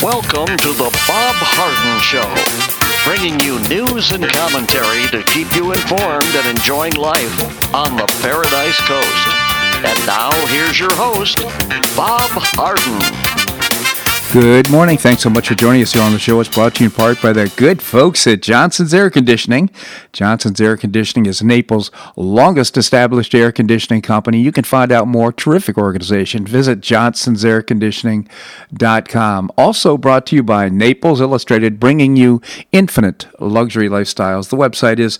Welcome to the Bob Harden Show, bringing you news and commentary to keep you informed and enjoying life on the Paradise Coast. And now, here's your host, Bob Harden. Good morning. Thanks so much for joining us here on the show. It's brought to you in part by the good folks at Johnson's Air Conditioning. Johnson's Air Conditioning is Naples' longest established air conditioning company. You can find out more. Terrific organization. Visit johnsonsairconditioning.com. Also brought to you by Naples Illustrated, bringing you infinite luxury lifestyles. The website is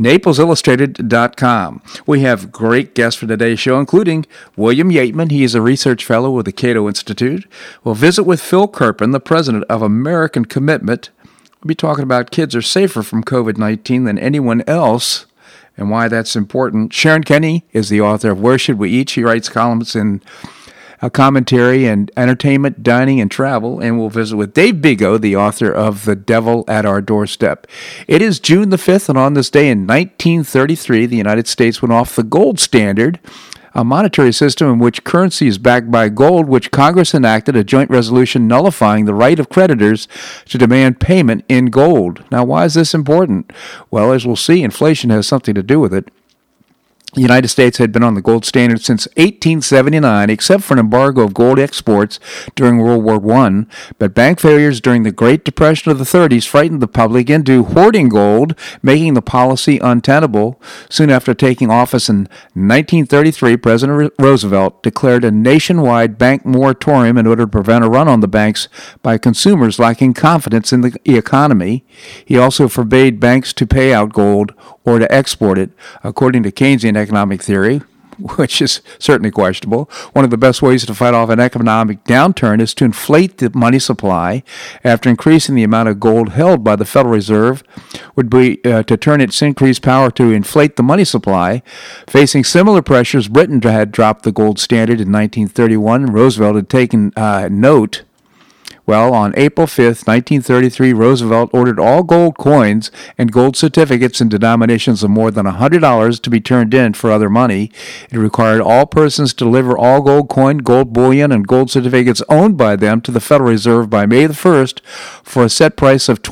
naplesillustrated.com. We have great guests for today's show, including William Yeatman. He is a research fellow with the Cato Institute. We'll visit with Phil Kerpen, the president of American Commitment. We'll be talking about kids are safer from COVID-19 than anyone else and why that's important. Sharon Kenny is the author of Where Should We Eat? She writes columns in commentary and entertainment, dining, and travel. And we'll visit with Dave Bigo, the author of The Devil at Our Doorstep. It is June the 5th, and on this day in 1933, the United States went off the gold standard, a monetary system in which currency is backed by gold, which Congress enacted a joint resolution nullifying the right of creditors to demand payment in gold. Now, why is this important? Well, as we'll see, inflation has something to do with it. The United States had been on the gold standard since 1879, except for an embargo of gold exports during World War I. But bank failures during the Great Depression of the 30s frightened the public into hoarding gold, making the policy untenable. Soon after taking office in 1933, President Roosevelt declared a nationwide bank moratorium in order to prevent a run on the banks by consumers lacking confidence in the economy. He also forbade banks to pay out gold or to export it, according to Keynesian economic theory, which is certainly questionable. One of the best ways to fight off an economic downturn is to inflate the money supply. After increasing the amount of gold held by the Federal Reserve would be to turn its increased power to inflate the money supply. Facing similar pressures, Britain had dropped the gold standard in 1931. Roosevelt had taken note. Well, on April 5th, 1933, Roosevelt ordered all gold coins and gold certificates in denominations of more than $100 to be turned in for other money. It required all persons to deliver all gold coin, gold bullion, and gold certificates owned by them to the Federal Reserve by May the 1st for a set price of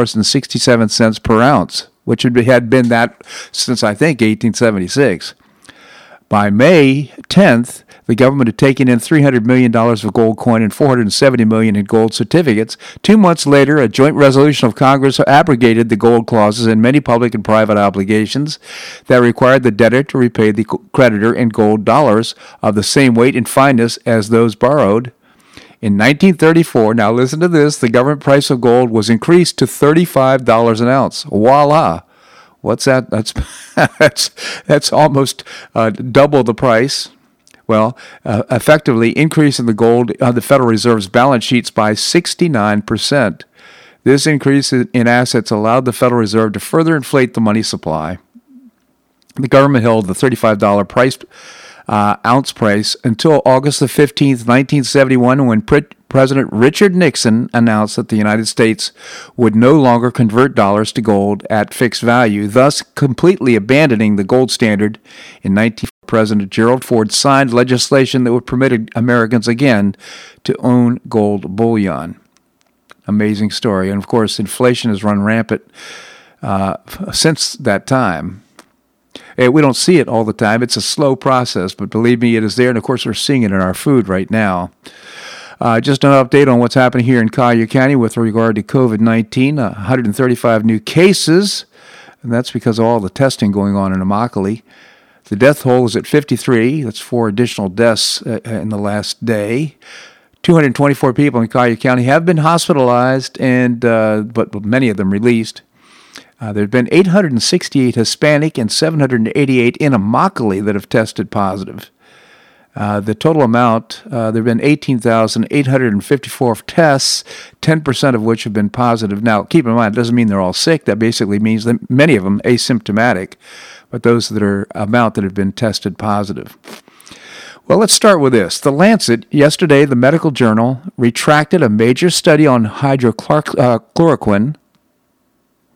$20.67 per ounce, which had been that since, I think, 1876. By May 10th, the government had taken in $300 million of gold coin and $470 million in gold certificates. 2 months later, a joint resolution of Congress abrogated the gold clauses in many public and private obligations that required the debtor to repay the creditor in gold dollars of the same weight and fineness as those borrowed. In 1934, now listen to this, the government price of gold was increased to $35 an ounce. Voila! What's that? That's almost double the price. Well, effectively increasing the gold on the Federal Reserve's balance sheets by 69%. This increase in assets allowed the Federal Reserve to further inflate the money supply. The government held the $35 ounce price until August the 15th, 1971, when President Richard Nixon announced that the United States would no longer convert dollars to gold at fixed value, thus completely abandoning the gold standard. In 1940, President Gerald Ford signed legislation that would permit Americans again to own gold bullion. Amazing story. And of course, inflation has run rampant since that time. We don't see it all the time. It's a slow process, but believe me, it is there. And of course, we're seeing it in our food right now. Just an update on what's happening here in Collier County with regard to COVID-19. 135 new cases, and that's because of all the testing going on in Immokalee. The death toll is at 53. That's 4 additional deaths in the last day. 224 people in Collier County have been hospitalized, and but many of them released. There have been 868 Hispanic and 788 in Immokalee that have tested positive. The total amount, there have been 18,854 tests, 10% of which have been positive. Now, keep in mind, it doesn't mean they're all sick. That basically means that many of them asymptomatic, but those that are amount that have been tested positive. Well, let's start with this. The Lancet, yesterday, the medical journal, retracted a major study on hydrochloroquine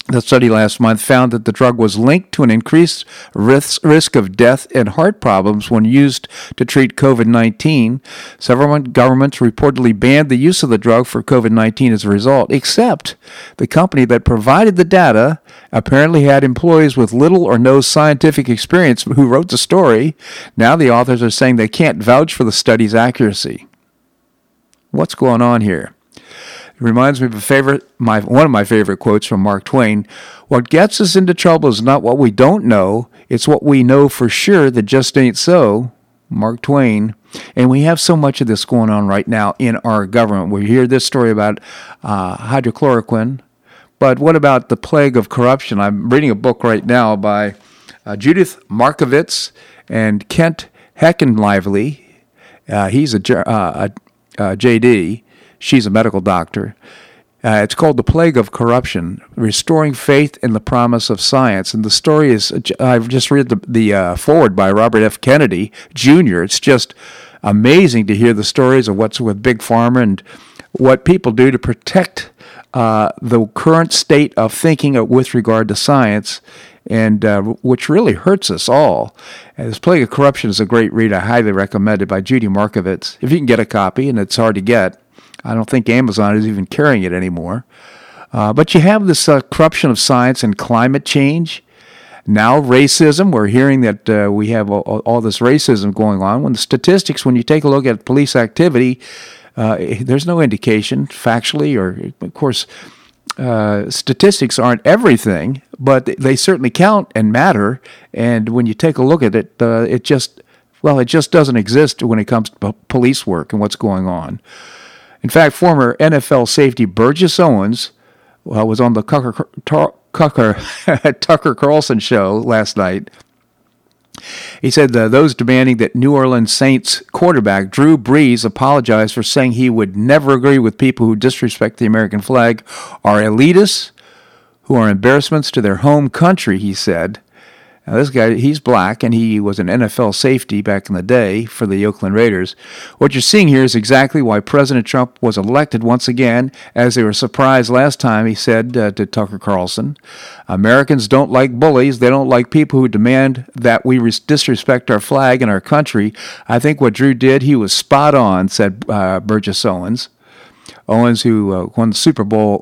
The study last month found that the drug was linked to an increased risk of death and heart problems when used to treat COVID-19. Several governments reportedly banned the use of the drug for COVID-19 as a result, except the company that provided the data apparently had employees with little or no scientific experience who wrote the story. Now the authors are saying they can't vouch for the study's accuracy. What's going on here? It reminds me of one of my favorite quotes from Mark Twain. What gets us into trouble is not what we don't know, it's what we know for sure that just ain't so. Mark Twain. And we have so much of this going on right now in our government. We hear this story about hydrochloroquine, but what about the plague of corruption? I'm reading a book right now by Judith Markovitz and Kent Heckenlively. He's a JD. She's a medical doctor. It's called The Plague of Corruption, Restoring Faith in the Promise of Science. And the story is, I've just read the foreword by Robert F. Kennedy, Jr. It's just amazing to hear the stories of what's with Big Pharma and what people do to protect the current state of thinking with regard to science, and which really hurts us all. And this Plague of Corruption is a great read. I highly recommend it by Judy Markovitz. If you can get a copy, and it's hard to get. I don't think Amazon is even carrying it anymore. But you have this corruption of science and climate change. Now racism. We're hearing that we have all this racism going on. When the statistics, when you take a look at police activity, there's no indication factually, or of course, statistics aren't everything, but they certainly count and matter. And when you take a look at it, it just doesn't exist when it comes to police work and what's going on. In fact, former NFL safety Burgess Owens was on the Tucker Carlson show last night. He said those demanding that New Orleans Saints quarterback Drew Brees apologize for saying he would never agree with people who disrespect the American flag are elitists who are embarrassments to their home country, he said. Now, this guy, he's black, and he was an NFL safety back in the day for the Oakland Raiders. What you're seeing here is exactly why President Trump was elected once again, as they were surprised last time, he said to Tucker Carlson. Americans don't like bullies. They don't like people who demand that we disrespect our flag and our country. I think what Drew did, he was spot on, said Burgess Owens. Owens, who won the Super Bowl,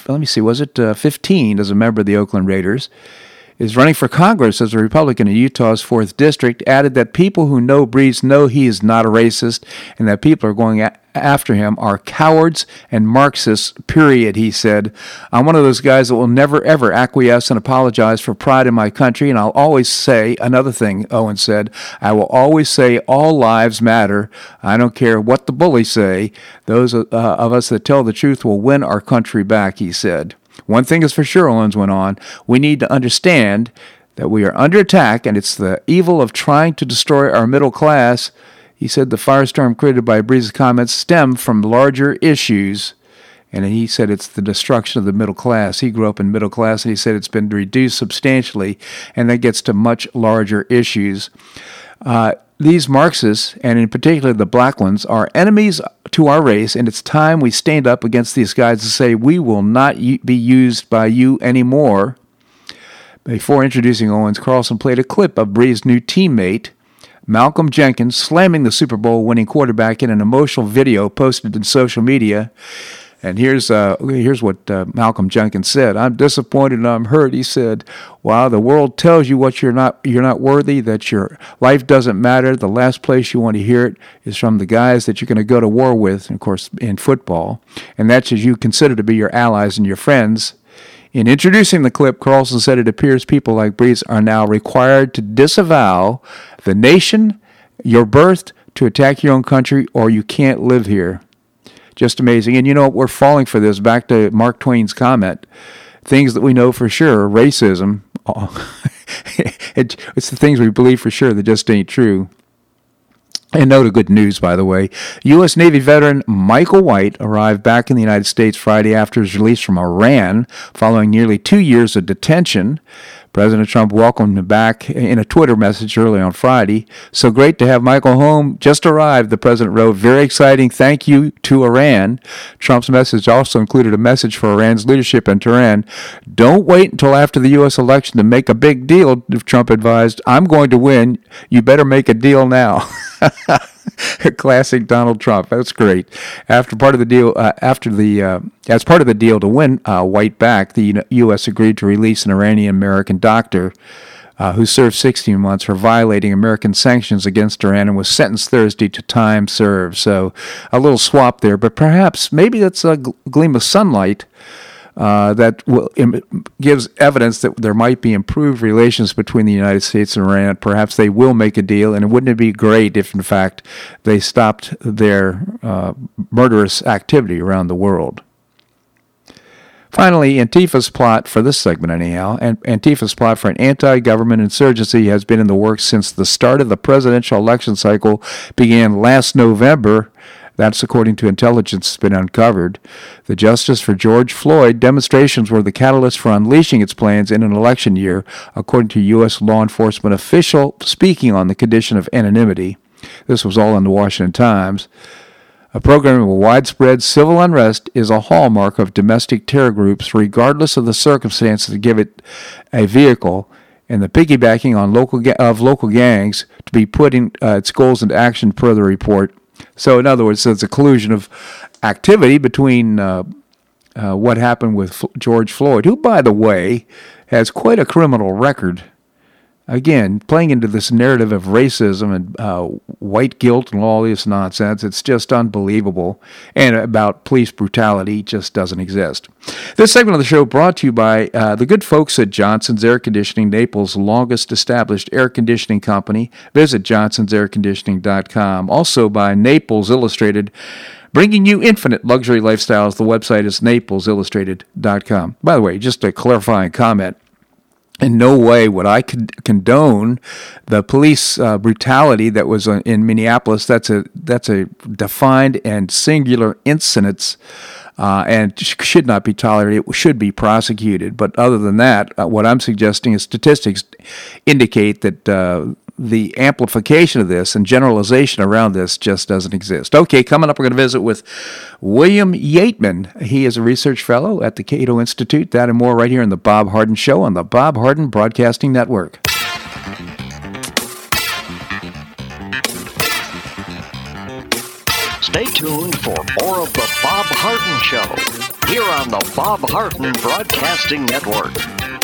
15 as a member of the Oakland Raiders, is running for Congress as a Republican in Utah's 4th District, added that people who know Brees know he is not a racist and that people are going after him are cowards and Marxists, period, he said. I'm one of those guys that will never, ever acquiesce and apologize for pride in my country, and I'll always say, another thing, Owen said, I will always say all lives matter. I don't care what the bullies say. Those of us that tell the truth will win our country back, he said. One thing is for sure, Owens went on, we need to understand that we are under attack, and it's the evil of trying to destroy our middle class. He said the firestorm created by Brees' comments stem from larger issues, and he said it's the destruction of the middle class. He grew up in middle class, and he said it's been reduced substantially, and that gets to much larger issues. These Marxists, and in particular the black ones, are enemies to our race, and it's time we stand up against these guys and say we will not be used by you anymore. Before introducing Owens, Carlson played a clip of Brees' new teammate, Malcolm Jenkins, slamming the Super Bowl winning quarterback in an emotional video posted in social media. And here's what Malcolm Jenkins said. I'm disappointed and I'm hurt. He said, "Wow, the world tells you what you're not worthy, that your life doesn't matter. The last place you want to hear it is from the guys that you're going to go to war with, and of course, in football. And that's as you consider to be your allies and your friends." In introducing the clip, Carlson said it appears people like Brees are now required to disavow the nation you're birthed, to attack your own country, or you can't live here. Just amazing. And you know what? We're falling for this. Back to Mark Twain's comment. Things that we know for sure, racism, it's the things we believe for sure that just ain't true. And note of good news, by the way. U.S. Navy veteran Michael White arrived back in the United States Friday after his release from Iran following nearly 2 years of detention. President Trump welcomed him back in a Twitter message early on Friday. So great to have Michael home. Just arrived, the president wrote. Very exciting. Thank you to Iran. Trump's message also included a message for Iran's leadership in Tehran. Don't wait until after the U.S. election to make a big deal, Trump advised. I'm going to win. You better make a deal now. Classic Donald Trump. That's great. As part of the deal to win White back, the U.S. agreed to release an Iranian-American doctor who served 16 months for violating American sanctions against Iran and was sentenced Thursday to time served. So a little swap there, but perhaps maybe that's a gleam of sunlight that gives evidence that there might be improved relations between the United States and Iran. Perhaps they will make a deal, and wouldn't it be great if, in fact, they stopped their murderous activity around the world? Finally, Antifa's plot for this segment anyhow, and Antifa's plot for an anti-government insurgency has been in the works since the start of the presidential election cycle began last November. That's according to intelligence that's been uncovered. The Justice for George Floyd demonstrations were the catalyst for unleashing its plans in an election year, according to U.S. law enforcement official speaking on the condition of anonymity. This was all in the Washington Times. A program of widespread civil unrest is a hallmark of domestic terror groups, regardless of the circumstances that give it a vehicle, and the piggybacking on local gangs to be putting its goals into action per the report. So, in other words, there's a collusion of activity between what happened with George Floyd, who, by the way, has quite a criminal record. Again, playing into this narrative of racism and white guilt and all this nonsense, it's just unbelievable. And about police brutality just doesn't exist. This segment of the show brought to you by the good folks at Johnson's Air Conditioning, Naples' longest established air conditioning company. Visit johnsonsairconditioning.com. Also by Naples Illustrated, bringing you infinite luxury lifestyles. The website is naplesillustrated.com. By the way, just a clarifying comment. In no way would I condone the police brutality that was in Minneapolis. That's a defined and singular incident, and should not be tolerated. It should be prosecuted. But other than that, what I'm suggesting is statistics indicate that the amplification of this and generalization around this just doesn't exist. Okay, coming up, we're going to visit with William Yeatman. He is a research fellow at the Cato Institute. That and more right here on The Bob Harden Show on the Bob Harden Broadcasting Network. Stay tuned for more of The Bob Harden Show here on the Bob Harden Broadcasting Network.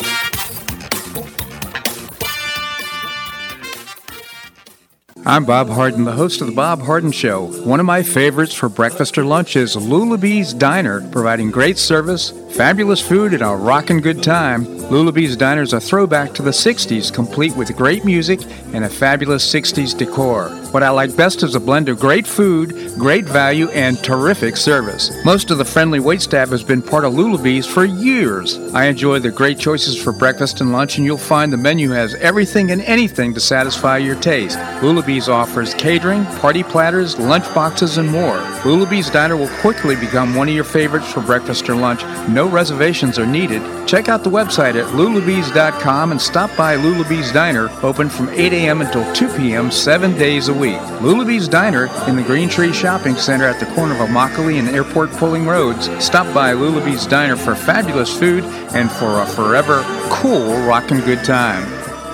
I'm Bob Harden, the host of The Bob Harden Show. One of my favorites for breakfast or lunch is Lulabee's Diner, providing great service, fabulous food, and a rockin' good time. Lulabee's Diner is a throwback to the 60s, complete with great music and a fabulous 60s decor. What I like best is a blend of great food, great value, and terrific service. Most of the friendly waitstaff has been part of Lulabee's for years. I enjoy the great choices for breakfast and lunch, and you'll find the menu has everything and anything to satisfy your taste. Lulabee's offers catering, party platters, lunch boxes, and more. Lulabee's Diner will quickly become one of your favorites for breakfast or lunch. No reservations are needed. Check out the website at lulabees.com and stop by Lulabee's Diner, open from 8 a.m. until 2 p.m. 7 days a week. Lulabee's Diner in the Green Tree Shopping Center at the corner of Immokalee and Airport Pulling Roads. Stop by Lulabee's Diner for fabulous food and for a forever cool rockin' good time.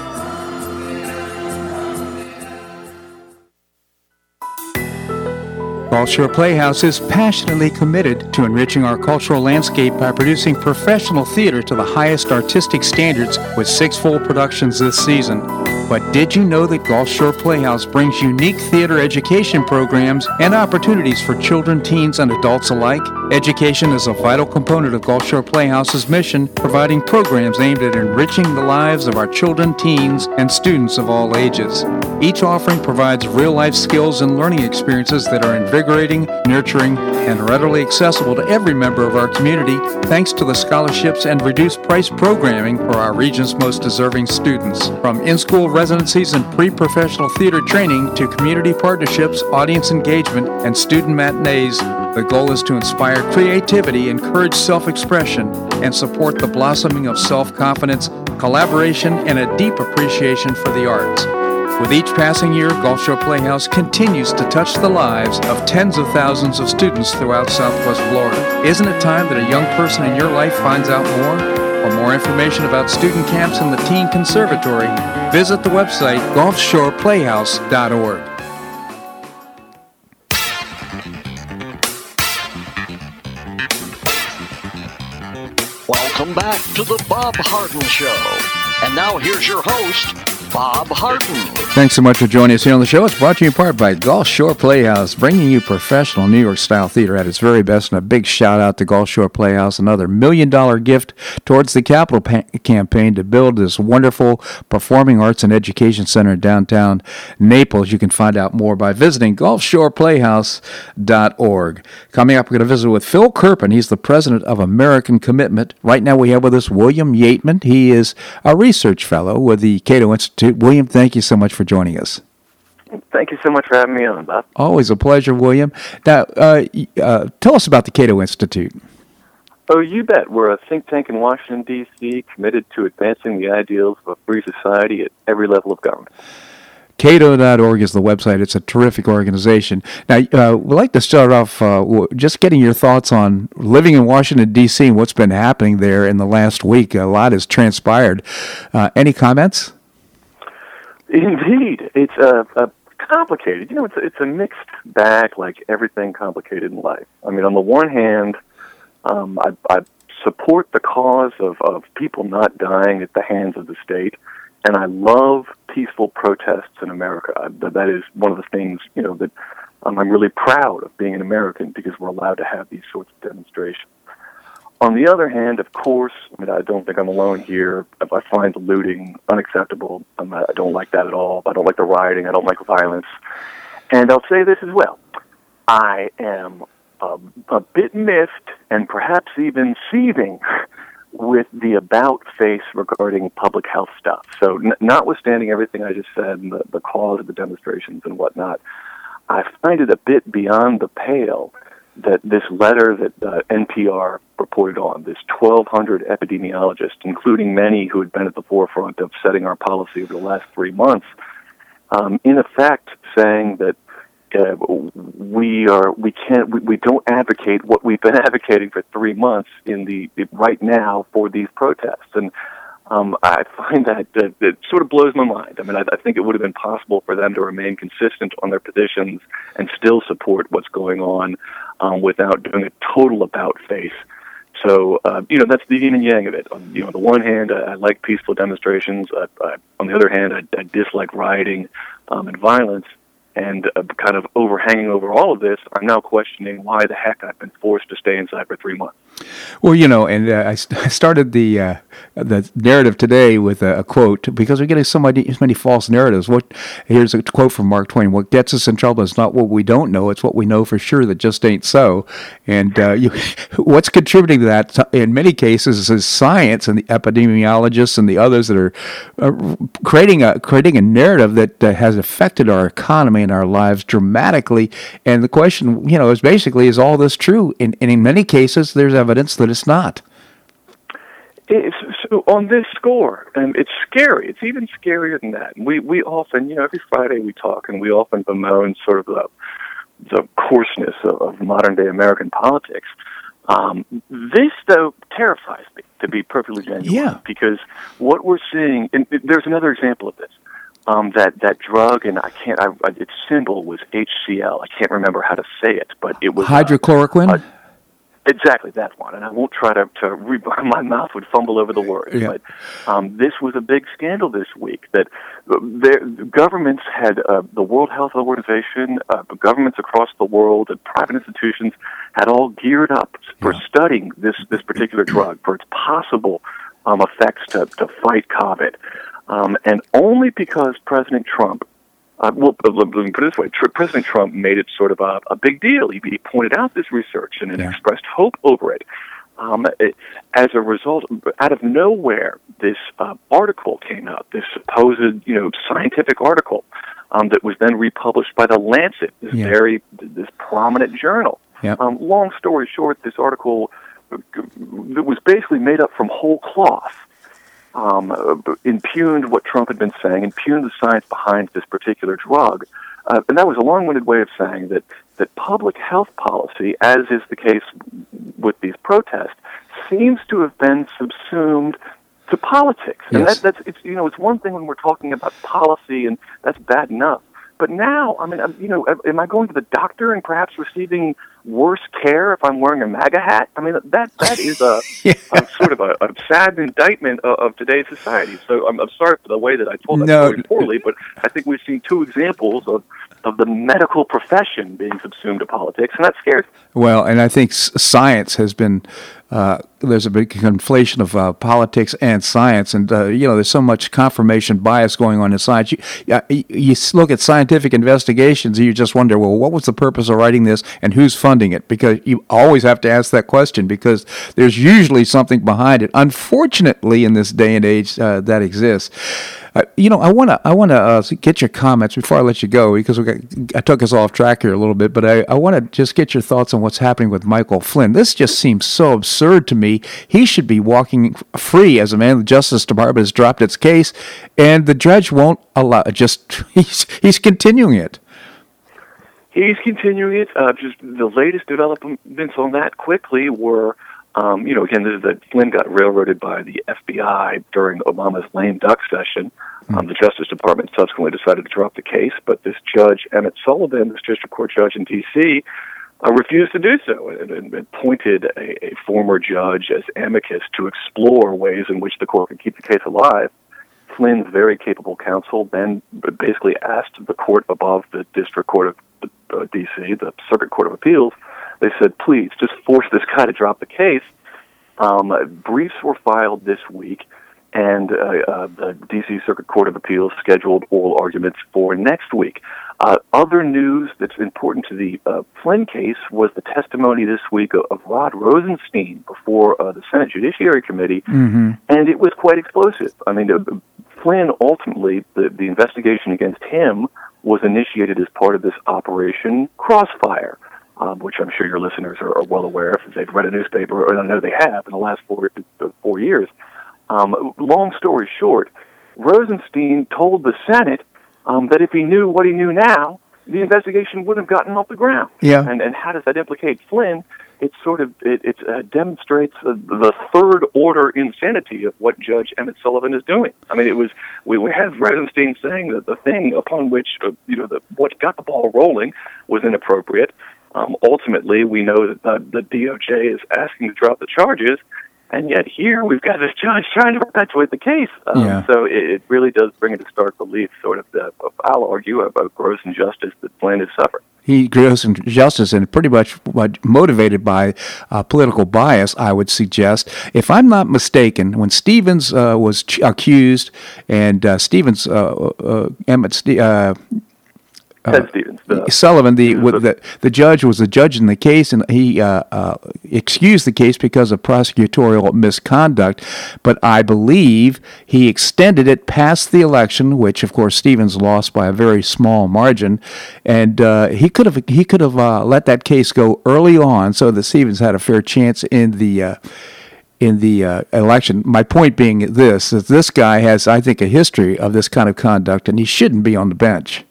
Gulf Shore Playhouse is passionately committed to enriching our cultural landscape by producing professional theater to the highest artistic standards with 6 full productions this season. But did you know that Gulf Shore Playhouse brings unique theater education programs and opportunities for children, teens, and adults alike? Education is a vital component of Gulf Shore Playhouse's mission, providing programs aimed at enriching the lives of our children, teens, and students of all ages. Each offering provides real-life skills and learning experiences that are invigorating, nurturing, and readily accessible to every member of our community, thanks to the scholarships and reduced price programming for our region's most deserving students. From in-school residencies and pre-professional theater training to community partnerships, audience engagement, and student matinees, the goal is to inspire creativity, encourage self-expression, and support the blossoming of self-confidence, collaboration, and a deep appreciation for the arts. With each passing year, Gulf Shore Playhouse continues to touch the lives of tens of thousands of students throughout Southwest Florida. Isn't it time that a young person in your life finds out more? For more information about student camps in the Teen Conservatory, visit the website gulfshoreplayhouse.org. Welcome back to the Bob Harden Show. And now here's your host, Bob Harden. Thanks so much for joining us here on the show. It's brought to you in part by Gulf Shore Playhouse, bringing you professional New York-style theater at its very best. And a big shout-out to Gulf Shore Playhouse, another $1 million gift towards the capital campaign to build this wonderful performing arts and education center in downtown Naples. You can find out more by visiting gulfshoreplayhouse.org. Coming up, we're going to visit with Phil Kerpen. He's the president of American Commitment. Right now we have with us William Yeatman. He is a research fellow with the Cato Institute. William, thank you so much for joining us. Thank you so much for having me on, Bob. Always a pleasure, William. Now, tell us about the Cato Institute. Oh, you bet. We're a think tank in Washington, D.C., committed to advancing the ideals of a free society at every level of government. Cato.org is the website. It's a terrific organization. Now, we'd like to start off just getting your thoughts on living in Washington, D.C., and what's been happening there in the last week. A lot has transpired. Any comments? Indeed. It's complicated. You know, it's a mixed bag like everything complicated in life. I mean, on the one hand, I support the cause of people not dying at the hands of the state, and I love peaceful protests in America. That is one of the things, you know, that I'm really proud of being an American, because we're allowed to have these sorts of demonstrations. On the other hand, of course, I mean, I don't think I'm alone here. I find the looting unacceptable. I don't like that at all. I don't like the rioting. I don't like violence. And I'll say this as well. I am a bit miffed and perhaps even seething with the about face regarding public health stuff. So notwithstanding everything I just said and the cause of the demonstrations and whatnot, I find it a bit beyond the pale that this letter that NPR reported on, this 1,200 epidemiologists, including many who had been at the forefront of setting our policy over the last 3 months, in effect saying that we don't advocate what we've been advocating for 3 months right now for these protests. And I find that it sort of blows my mind. I mean, I think it would have been possible for them to remain consistent on their positions and still support what's going on without doing a total about face. So, you know, that's the yin and yang of it. You know, on the one hand, I like peaceful demonstrations. On the other hand, I dislike rioting and violence. And kind of overhanging over all of this, I'm now questioning why the heck I've been forced to stay inside for 3 months. Well, you know, and I started the narrative today with a quote, because we're getting so many false narratives. Here's a quote from Mark Twain: "What gets us in trouble is not what we don't know; it's what we know for sure that just ain't so." And what's contributing to that, in many cases, is science and the epidemiologists and the others that are creating a narrative that has affected our economy and our lives dramatically. And the question, you know, is basically, is all this true? And in many cases, there's evidence that it's not. So on this score, and it's scary. It's even scarier than that. We often, you know, every Friday we talk, and we often bemoan sort of the coarseness of modern-day American politics. This, though, terrifies me, to be perfectly genuine. Yeah. Because what we're seeing, and there's another example of this. That drug, and its symbol was HCl. I can't remember how to say it, but it was hydrochloroquine. Exactly, that one. And I won't try to my mouth would fumble over the words. Yeah. But this was a big scandal this week that governments had, the World Health Organization, governments across the world, and private institutions had all geared up for studying this particular drug, for its possible effects to fight COVID. And only because President Trump, let me put it this way, President Trump made it sort of a big deal. He pointed out this research and expressed hope over it. As a result, out of nowhere, this article came out, this supposed, scientific article that was then republished by The Lancet, this prominent journal. Yep. Long story short, this article that was basically made up from whole cloth, impugned what Trump had been saying, impugned the science behind this particular drug. And that was a long-winded way of saying that public health policy, as is the case with these protests, seems to have been subsumed to politics. And yes. It's one thing when we're talking about policy, and that's bad enough. But now, am I going to the doctor and perhaps receiving worse care if I'm wearing a MAGA hat? I mean, that is a sort of a sad indictment of today's society. So I'm sorry for the way that I told that story poorly, but I think we've seen two examples of the medical profession being subsumed to politics, and that scares me. Well, and I think science has been, there's a big conflation of politics and science, and, there's so much confirmation bias going on in science. You look at scientific investigations, and you just wonder, well, what was the purpose of writing this, and who's funding it? Because you always have to ask that question, because there's usually something behind it. Unfortunately, in this day and age, that exists. I want to get your comments before I let you go, because I took us off track here a little bit, but I want to just get your thoughts on what's happening with Michael Flynn. This just seems so absurd to me. He should be walking free as a man. The Justice Department has dropped its case, and the judge won't allow. He's continuing it. He's continuing it. Just the latest developments on that quickly were. Again, this is that Flynn got railroaded by the FBI during Obama's lame duck session. The Justice Department subsequently decided to drop the case, but this judge, Emmett Sullivan, this district court judge in D.C., refused to do so and appointed a former judge as amicus to explore ways in which the court could keep the case alive. Flynn's very capable counsel then basically asked the court above the district court of D.C., the Circuit Court of Appeals. They said, please, just force this guy to drop the case. Briefs were filed this week, and the D.C. Circuit Court of Appeals scheduled oral arguments for next week. Other news that's important to the Flynn case was the testimony this week of Rod Rosenstein before the Senate Judiciary Committee, and it was quite explosive. I mean, Flynn, ultimately, the investigation against him was initiated as part of this Operation Crossfire, which I'm sure your listeners are well aware of if they've read a newspaper, or I know they have in the last 4 years. Long story short, Rosenstein told the Senate that if he knew what he knew now, the investigation wouldn't have gotten off the ground. Yeah. And how does that implicate Flynn? It demonstrates the third order insanity of what Judge Emmett Sullivan is doing. I mean, we have Rosenstein saying that the thing upon which what got the ball rolling was inappropriate. Ultimately, we know that the DOJ is asking to drop the charges, and yet here we've got this judge trying to perpetuate the case. So it really does bring into stark relief, sort of, I'll argue, about gross injustice that Flynn has suffered. He gross injustice, and pretty much motivated by political bias, I would suggest. If I'm not mistaken, when Stevens was accused, and Ted Stevens, Sullivan, the judge was the judge in the case, and he excused the case because of prosecutorial misconduct. But I believe he extended it past the election, which of course Stevens lost by a very small margin, and he could have let that case go early on so that Stevens had a fair chance in the election. My point being that this guy has, I think, a history of this kind of conduct, and he shouldn't be on the bench.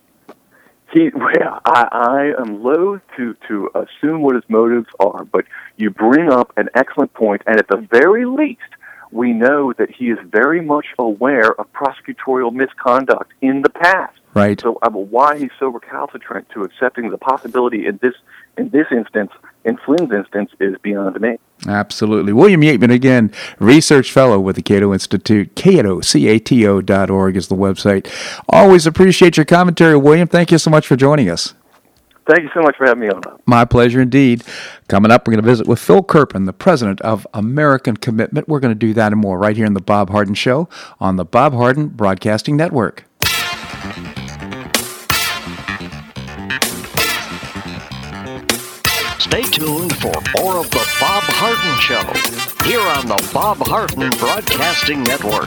I am loath to assume what his motives are, but you bring up an excellent point, and at the very least, we know that he is very much aware of prosecutorial misconduct in the past. Right. So why he's so recalcitrant to accepting the possibility in this instance, in Flynn's instance, is beyond me. Absolutely. William Yeatman, again, research fellow with the Cato Institute. Cato.org is the website. Always appreciate your commentary, William. Thank you so much for joining us. Thank you so much for having me on. My pleasure indeed. Coming up, we're going to visit with Phil Kerpen, the president of American Commitment. We're going to do that and more right here in the Bob Harden Show on the Bob Harden Broadcasting Network. Stay tuned for more of The Bob Harden Show here on the Bob Harden Broadcasting Network.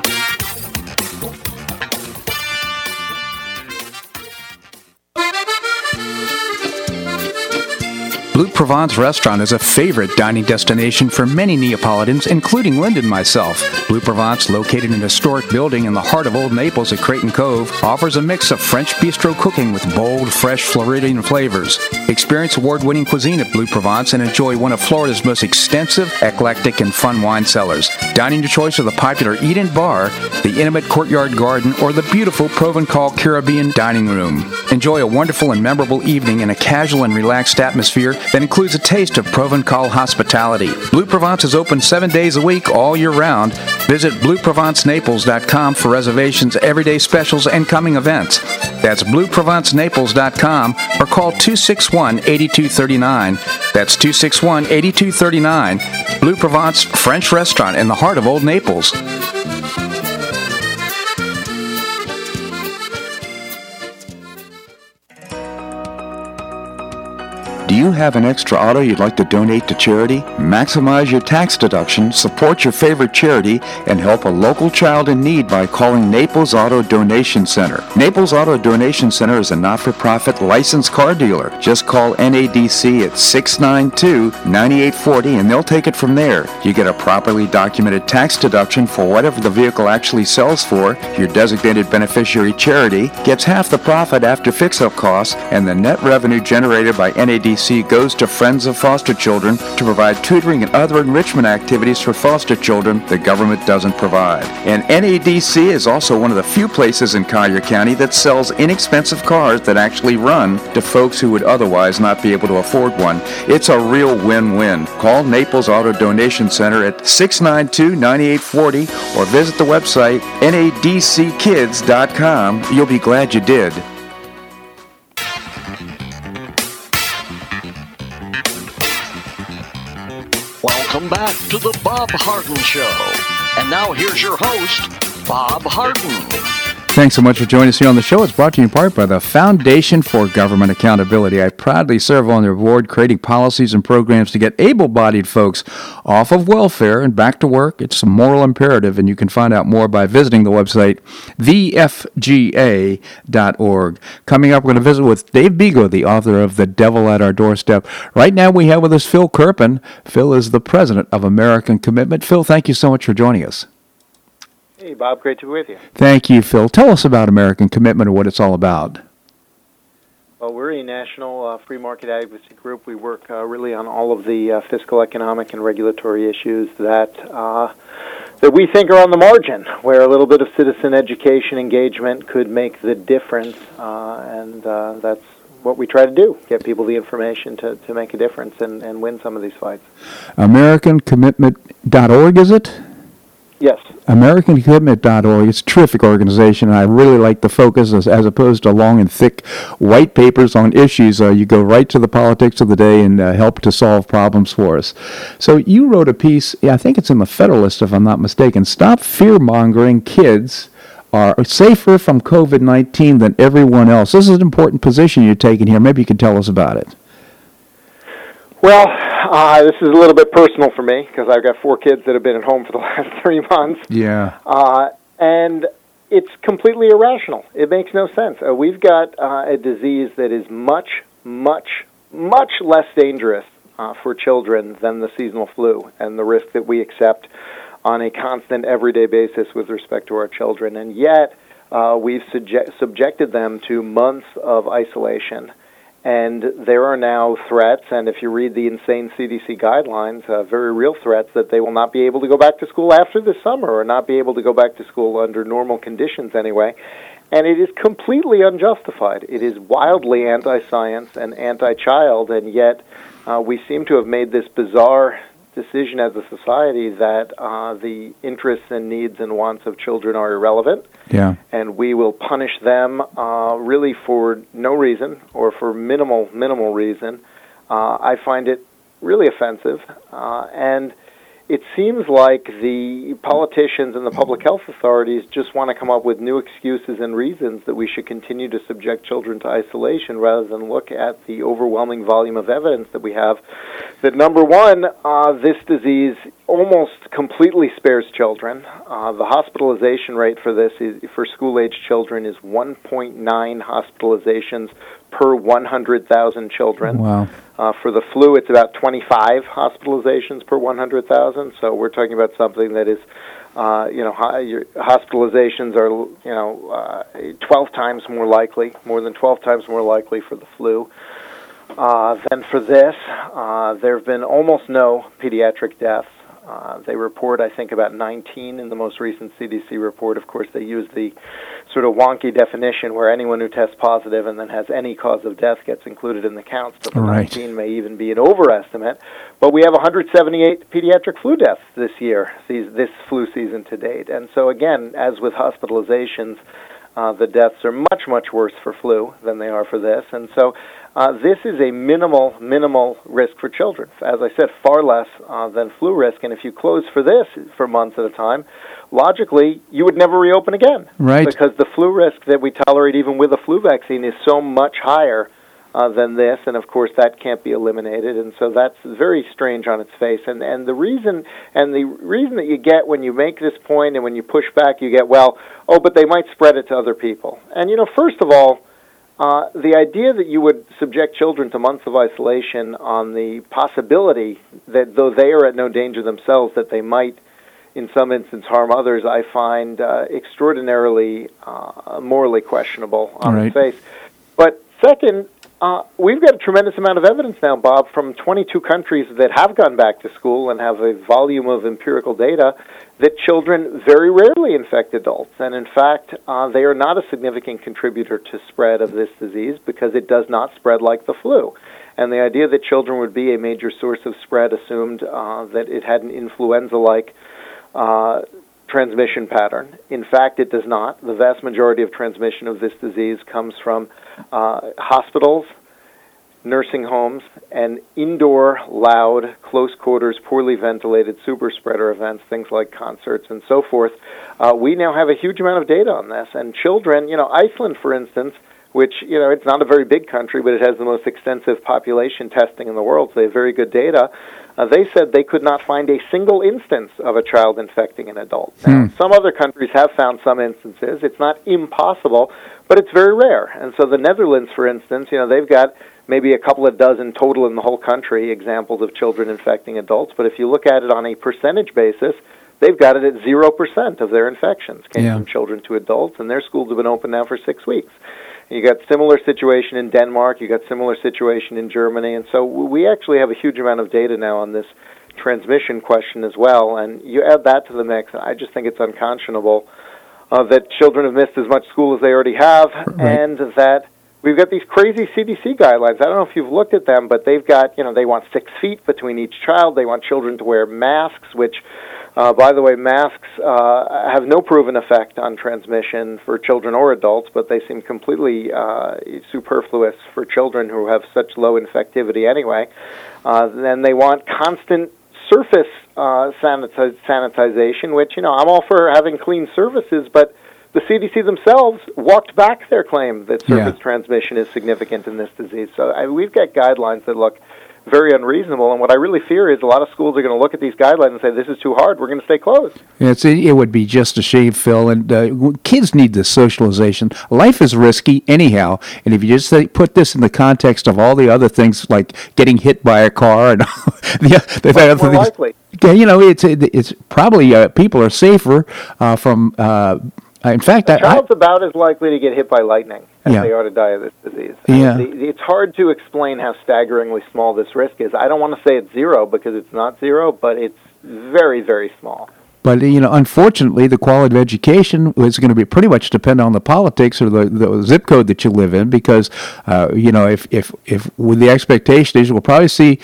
Blue Provence Restaurant is a favorite dining destination for many Neapolitans, including Linda and myself. Blue Provence, located in a historic building in the heart of Old Naples at Creighton Cove, offers a mix of French bistro cooking with bold, fresh Floridian flavors. Experience award-winning cuisine at Blue Provence and enjoy one of Florida's most extensive, eclectic, and fun wine cellars. Dining your choice of the popular Eat and Bar, the intimate courtyard garden, or the beautiful Provencal Caribbean dining room. Enjoy a wonderful and memorable evening in a casual and relaxed atmosphere that includes a taste of Provencal hospitality. Blue Provence is open 7 days a week, all year round. Visit BlueProvenceNaples.com for reservations, everyday specials, and coming events. That's BlueProvenceNaples.com or call 261-8239. That's 261-8239. Blue Provence French Restaurant in the heart of Old Naples. Do you have an extra auto you'd like to donate to charity? Maximize your tax deduction, support your favorite charity, and help a local child in need by calling Naples Auto Donation Center. Naples Auto Donation Center is a not-for-profit licensed car dealer. Just call NADC at 692-9840 and they'll take it from there. You get a properly documented tax deduction for whatever the vehicle actually sells for. Your designated beneficiary charity gets half the profit after fix-up costs, and the net revenue generated by NADC goes to Friends of Foster Children to provide tutoring and other enrichment activities for foster children the government doesn't provide. And NADC is also one of the few places in Collier County that sells inexpensive cars that actually run to folks who would otherwise not be able to afford one. It's a real win-win. Call Naples Auto Donation Center at 692-9840 or visit the website nadckids.com. You'll be glad you did. Welcome back to the Bob Harden Show. And now here's your host, Bob Harden. Thanks so much for joining us here on the show. It's brought to you in part by the Foundation for Government Accountability. I proudly serve on their board, creating policies and programs to get able-bodied folks off of welfare and back to work. It's a moral imperative, and you can find out more by visiting the website, thefga.org. Coming up, we're going to visit with Dave Bego, the author of The Devil at Our Doorstep. Right now, we have with us Phil Kerpen. Phil is the president of American Commitment. Phil, thank you so much for joining us. Hey, Bob, great to be with you. Thank you, Phil. Tell us about American Commitment and what it's all about. Well, we're a national free market advocacy group. We work really on all of the fiscal, economic, and regulatory issues that we think are on the margin, where a little bit of citizen education engagement could make the difference, and that's what we try to do, get people the information to make a difference and win some of these fights. AmericanCommitment.org, is it? Yes. AmericanCommitment.org is a terrific organization, and I really like the focus as opposed to long and thick white papers on issues. You go right to the politics of the day and help to solve problems for us. So you wrote a piece, I think it's in the Federalist if I'm not mistaken, Stop Fear-Mongering Kids Are Safer from COVID-19 Than Everyone Else. This is an important position you're taking here. Maybe you can tell us about it. Well, this is a little bit personal for me because I've got 4 kids that have been at home for the last 3 months. Yeah. And it's completely irrational. It makes no sense. We've got a disease that is much, much, much less dangerous for children than the seasonal flu and the risk that we accept on a constant, everyday basis with respect to our children. And yet, we've subjected them to months of isolation. And there are now threats, and if you read the insane CDC guidelines, very real threats that they will not be able to go back to school after this summer or not be able to go back to school under normal conditions anyway. And it is completely unjustified. It is wildly anti-science and anti-child, and yet we seem to have made this bizarre decision as a society that the interests and needs and wants of children are irrelevant. Yeah. And we will punish them really for no reason or for minimal reason. I find it really offensive. And it seems like the politicians and the public health authorities just want to come up with new excuses and reasons that we should continue to subject children to isolation rather than look at the overwhelming volume of evidence that we have that, number one, this disease almost completely spares children. The hospitalization rate for this for school-age children is 1.9 hospitalizations per 100,000 children. Wow. For the flu, it's about 25 hospitalizations per 100,000. So we're talking about something that is, your hospitalizations are, 12 times more likely, more than 12 times more likely for the flu than for this. There have been almost no pediatric deaths. They report, I think, about 19 in the most recent CDC report. Of course, they use the sort of wonky definition where anyone who tests positive and then has any cause of death gets included in the counts, but the 19 may even be an overestimate. But we have 178 pediatric flu deaths this year, this flu season to date. And so, again, as with hospitalizations, the deaths are much, much worse for flu than they are for this. And so this is a minimal risk for children. As I said, far less than flu risk. And if you close for this for months at a time, logically, you would never reopen again. Right. Because the flu risk that we tolerate even with a flu vaccine is so much higher than this, and of course that can't be eliminated, and so that's very strange on its face. And the reason that you get when you make this point and when you push back, you get, but they might spread it to other people. And first of all, the idea that you would subject children to months of isolation on the possibility that though they are at no danger themselves, that they might in some instance harm others, I find extraordinarily morally questionable on its face. But second, we've got a tremendous amount of evidence now, Bob, from 22 countries that have gone back to school and have a volume of empirical data that children very rarely infect adults. And in fact, they are not a significant contributor to spread of this disease because it does not spread like the flu. And the idea that children would be a major source of spread assumed that it had an influenza-like transmission pattern. In fact, it does not. The vast majority of transmission of this disease comes from hospitals, nursing homes, and indoor, loud, close quarters, poorly ventilated super spreader events, things like concerts and so forth. We now have a huge amount of data on this. And children, Iceland, for instance, which, it's not a very big country, but it has the most extensive population testing in the world, so they have very good data. They said they could not find a single instance of a child infecting an adult. Now, some other countries have found some instances. It's not impossible, but it's very rare. And so the Netherlands, for instance, they've got maybe a couple of dozen total in the whole country examples of children infecting adults. But if you look at it on a percentage basis, they've got it at 0% of their infections came from children to adults, and their schools have been open now for 6 weeks. You got similar situation in Denmark. You got similar situation in Germany, and so we actually have a huge amount of data now on this transmission question as well. And you add that to the mix, I just think it's unconscionable that children have missed as much school as they already have, and that we've got these crazy CDC guidelines. I don't know if you've looked at them, but they've got they want 6 feet between each child. They want children to wear masks, which. By the way, masks have no proven effect on transmission for children or adults, but they seem completely superfluous for children who have such low infectivity anyway. Then they want constant surface sanitization, which, I'm all for having clean surfaces, but the CDC themselves walked back their claim that surface transmission is significant in this disease. So we've got guidelines that look very unreasonable, and what I really fear is a lot of schools are going to look at these guidelines and say, this is too hard, we're going to stay closed. It would be just a shame, Phil, and kids need this socialization. Life is risky anyhow, and if you just put this in the context of all the other things like getting hit by a car and the more likely. It's probably people are safer from... in fact, a child's about as likely to get hit by lightning as they are to die of this disease. It's hard to explain how staggeringly small this risk is. I don't want to say it's zero because it's not zero, but it's very, very small. But, unfortunately, the quality of education is going to be pretty much dependent on the politics or the zip code that you live in because, if with the expectation is we'll probably see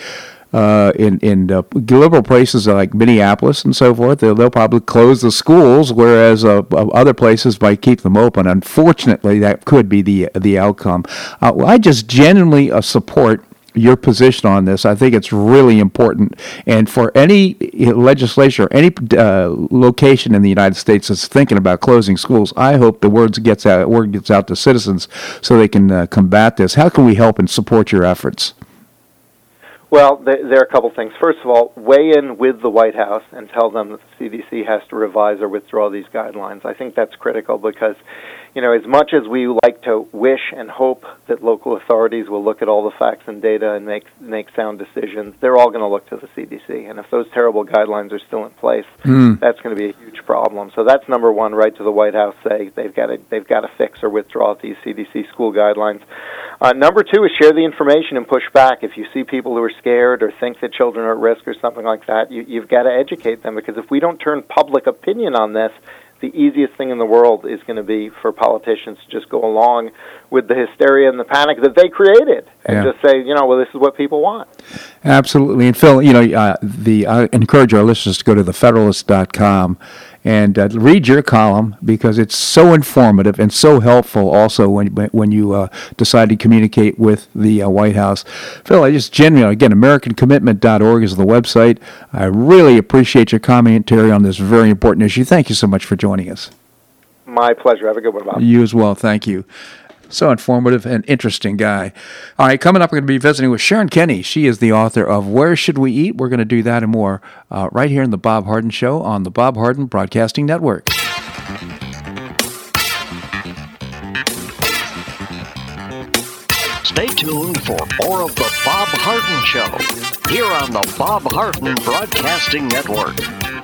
in liberal places like Minneapolis and so forth, they'll probably close the schools, whereas other places might keep them open. Unfortunately, that could be the outcome. I just genuinely support your position on this. I think it's really important. And for any legislature, any location in the United States that's thinking about closing schools, I hope the word gets out to citizens so they can combat this. How can we help and support your efforts? Well, there are a couple things. First of all, weigh in with the White House and tell them that the CDC has to revise or withdraw these guidelines. I think that's critical because, as much as we like to wish and hope that local authorities will look at all the facts and data and make sound decisions, they're all going to look to the CDC. And if those terrible guidelines are still in place, that's going to be a huge problem. So that's number one, right to the White House, say they've got to fix or withdraw these CDC school guidelines. Number two is share the information and push back. If you see people who are scared or think that children are at risk or something like that, you've got to educate them, because if we don't turn public opinion on this, the easiest thing in the world is going to be for politicians to just go along with the hysteria and the panic that they created and just say, well, this is what people want. Absolutely. And Phil, I encourage our listeners to go to thefederalist.com and read your column, because it's so informative and so helpful also when you decide to communicate with the White House. Phil, I just genuinely, again, AmericanCommitment.org is the website. I really appreciate your commentary on this very important issue. Thank you so much for joining us. My pleasure. Have a good one, Bob. You as well. Thank you. So informative and interesting guy. All right, coming up, we're going to be visiting with Sharon Kenny. She is the author of Where Should We Eat? We're going to do that and more right here in The Bob Harden Show on the Bob Harden Broadcasting Network. Stay tuned for more of The Bob Harden Show here on the Bob Harden Broadcasting Network.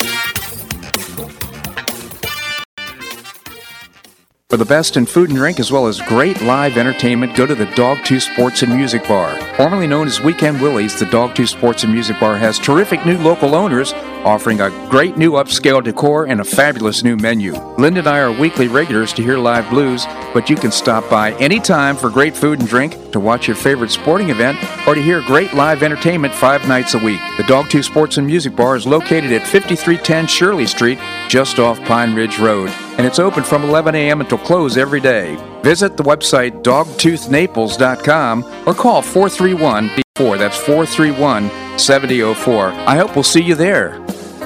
For the best in food and drink, as well as great live entertainment, go to the Dog2 Sports and Music Bar. Formerly known as Weekend Willie's, the Dog2 Sports and Music Bar has terrific new local owners offering a great new upscale decor and a fabulous new menu. Linda and I are weekly regulars to hear live blues, but you can stop by anytime for great food and drink, to watch your favorite sporting event, or to hear great live entertainment 5 nights a week. The Dog2 Sports and Music Bar is located at 5310 Shirley Street, just off Pine Ridge Road, and it's open from 11 a.m. until close every day. Visit the website dogtoothnaples.com or call 431-4. That's 431-7004. I hope we'll see you there.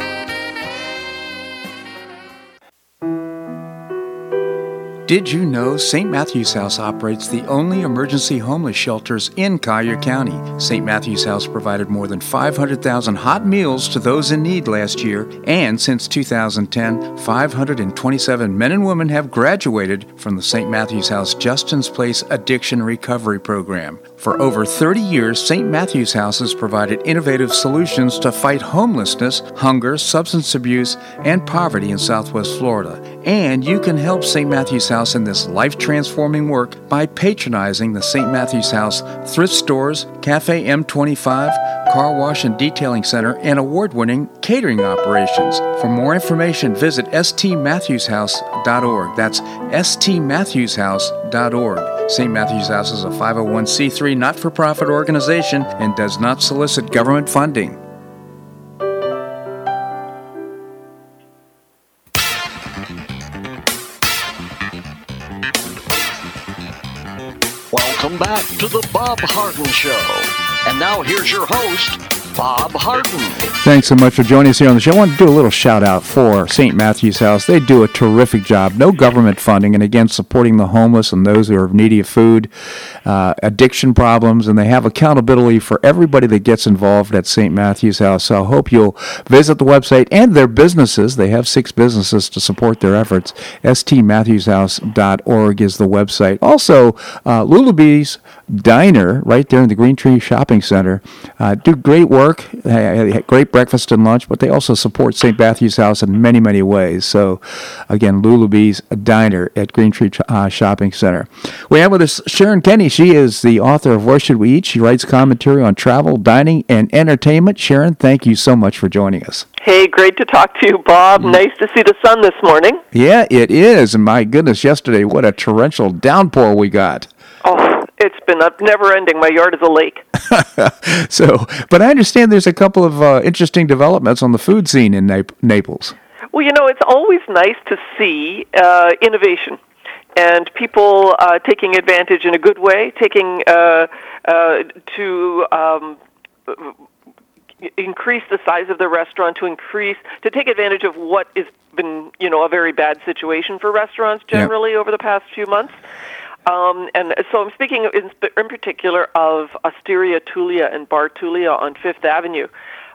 Did you know St. Matthew's House operates the only emergency homeless shelters in Collier County? St. Matthew's House provided more than 500,000 hot meals to those in need last year, and since 2010, 527 men and women have graduated from the St. Matthew's House Justin's Place Addiction Recovery Program. For over 30 years, St. Matthew's House has provided innovative solutions to fight homelessness, hunger, substance abuse, and poverty in Southwest Florida. And you can help St. Matthew's House in this life-transforming work by patronizing the St. Matthew's House thrift stores, Cafe M25, car wash and detailing center, and award-winning catering operations. For more information, visit stmatthewshouse.org. That's stmatthewshouse.org. St. Matthew's House is a 501c3 not-for-profit organization and does not solicit government funding. Welcome back to the Bob Harden Show. And now here's your host, Bob Harden. Thanks so much for joining us here on the show. I want to do a little shout out for St. Matthew's House. They do a terrific job. No government funding, and again, supporting the homeless and those who are needy of food, addiction problems, and they have accountability for everybody that gets involved at St. Matthew's House. So I hope you'll visit the website and their businesses. They have 6 businesses to support their efforts. stmatthewshouse.org is the website. Also, Lulubee's Diner, right there in the Green Tree Shopping Center, do great work. They have great breakfast and lunch, but they also support St. Matthew's House in many, many ways. So, again, Lulubee's Diner at Green Tree Shopping Center. We have with us Sharon Kenny. She is the author of Where Should We Eat? She writes commentary on travel, dining, and entertainment. Sharon, thank you so much for joining us. Hey, great to talk to you, Bob. Nice to see the sun this morning. Yeah, it is. And my goodness, yesterday, what a torrential downpour we got. Oh, it's been never-ending. My yard is a lake. But I understand there's a couple of interesting developments on the food scene in Naples. Well, it's always nice to see innovation. and people taking advantage in a good way, taking to increase the size of the restaurant, to take advantage of what has been, a very bad situation for restaurants generally over the past few months. And so I'm speaking in particular of Osteria Tulia and Bar Tulia on Fifth Avenue.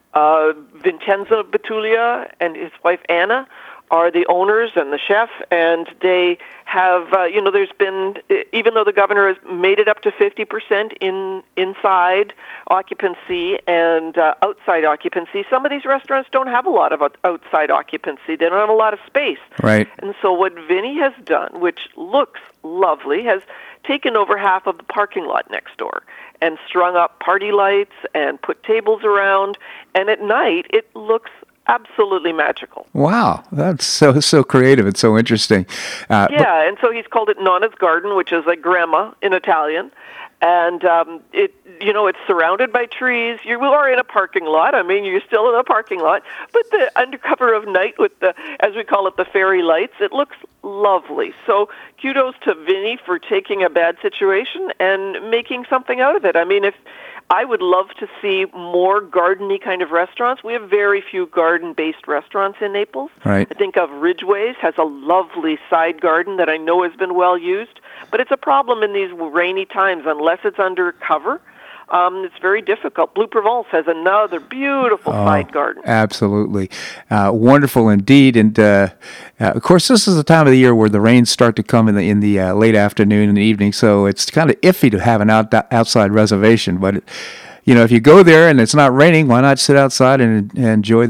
Vincenzo Betulia and his wife Anna are the owners and the chef, and they have, there's been, even though the governor has made it up to 50% inside occupancy and outside occupancy, some of these restaurants don't have a lot of outside occupancy. They don't have a lot of space. Right. And so what Vinny has done, which looks lovely, has taken over half of the parking lot next door and strung up party lights and put tables around, and at night it looks absolutely magical. Wow, that's so creative and so interesting. And so he's called it Nonna's Garden, which is like grandma in Italian, and it's surrounded by trees. You are in a parking lot. I mean, you're still in a parking lot, but the under cover of night with the, as we call it, the fairy lights, it looks lovely. So kudos to Vinny for taking a bad situation and making something out of it. I mean, I would love to see more garden-y kind of restaurants. We have very few garden-based restaurants in Naples. Right. I think of Ridgeways, has a lovely side garden that I know has been well used, but it's a problem in these rainy times unless it's under cover. It's very difficult. Blue Provence has another beautiful side garden. Absolutely. Wonderful indeed. And, of course, this is the time of the year where the rains start to come in the late afternoon and evening, so it's kind of iffy to have an outside reservation. But, if you go there and it's not raining, why not sit outside and enjoy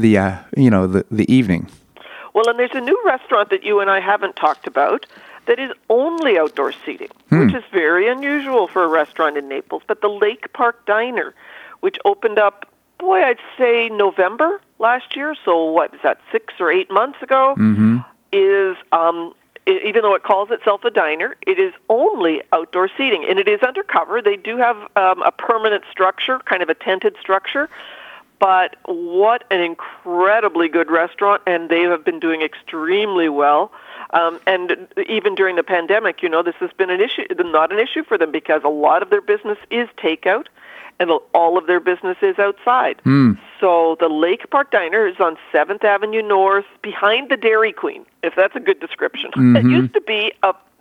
the evening? Well, and there's a new restaurant that you and I haven't talked about that is only outdoor seating, which is very unusual for a restaurant in Naples. But the Lake Park Diner, which opened up, I'd say November last year, so what is that, 6 or 8 months ago, is, even though it calls itself a diner, it is only outdoor seating, and it is undercover. They do have a permanent structure, kind of a tented structure, but what an incredibly good restaurant, and they have been doing extremely well. And even during the pandemic, this has been not an issue for them, because a lot of their business is takeout, and all of their business is outside. So the Lake Park Diner is on 7th Avenue North, behind the Dairy Queen, if that's a good description. It used to be